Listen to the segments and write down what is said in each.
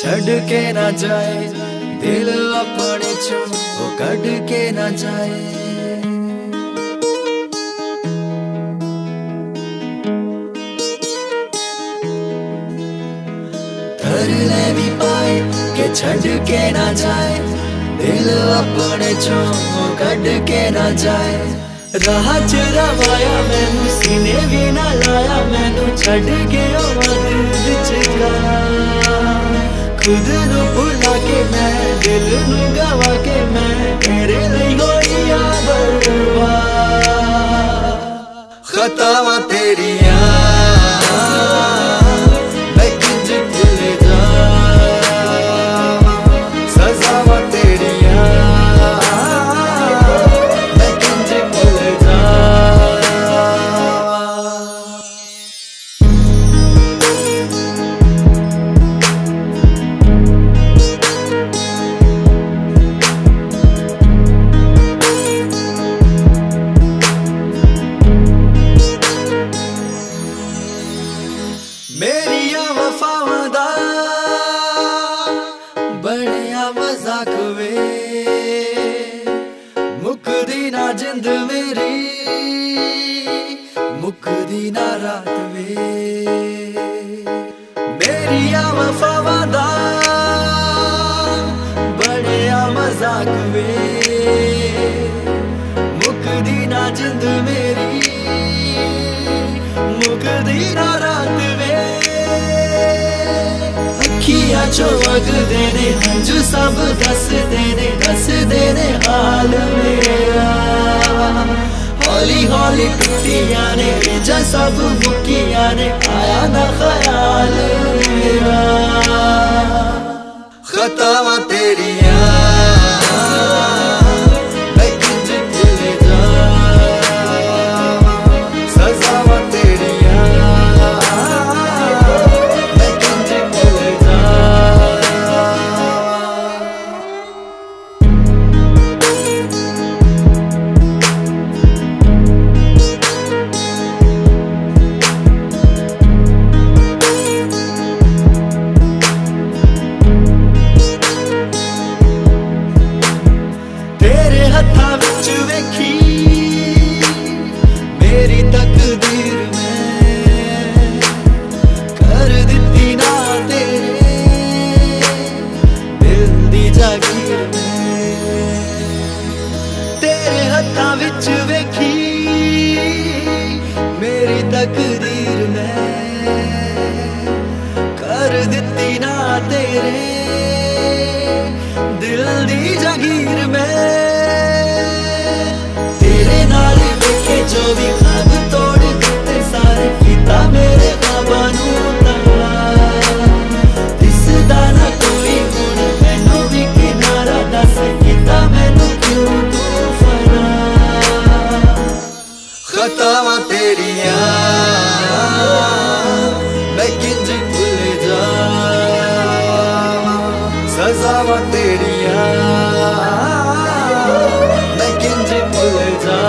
छड़ के ना जाए, दिल अपने चो वो कट के ना जाए। कर ले भी पाए के छड़ के ना जाए, दिल अपने चो वो कट के ना जाए। राह च रवाया मैनू सीने भी ना लाया, मैनू छड़ के दिल विचकार। खुद नू भुला के मैं दिल नू गवा के मैं तेरे लिए होई बर्बाद। खतावां तेरियां मैं किंज भुल जावां, सज़ावां तेरियां मैं किंज भुल जावां। मेरिया वफावां दा बनिया मजाक वे, मुकदी ना जिंद मेरी, मुकदी ना रात वे। मेरिया वफावां दा बनिया मजाक वे, मुकदी ना जिंद मेरी, मुकदी ना रात वे। अखियां चो वगदे ने हंझू सब दस देने हाल मेरा। हौली हौली टुटियां ने जा सब मुकियां ने, आया ना ख्याल मेरा। खतावां तेरियां मैं किंज भुल जावां, सज़ावां तेरियां मैं किंज भुल जावां। तेरे हत्थां विच वेखी मेरी तकदीर मैं, कर दित्ती ना तेरे दिल दी जागीर मैं। तेरे हत्थां विच वेखी मेरी तकदीर मैं, कर दित्ती ना तेरे दिल दी जागीर मैं। तेरे नाल वेखे जो भी ख्वाब तोड़ दिते सारे, कीता मेरे ख्वाबां नू तबाह। दिसदा ना कोई हुण मैनू भी किनारा, दस कीता मैनू क्यों तू फना। खतावां तेरियां मैं किंज भुल जावां, सज़ावां तेरियां मैं किंज भुल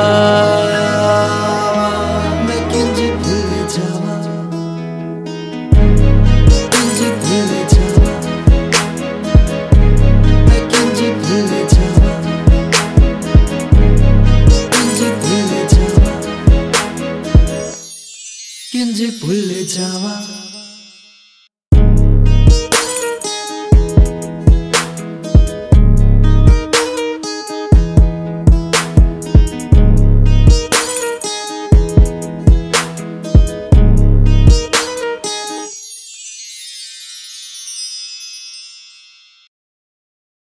जावां, मैं किंज भुल जावां, किंज भुल जावां, मैं किंज भुल जावां, किंज भुल जावां, किंज भुल जावां।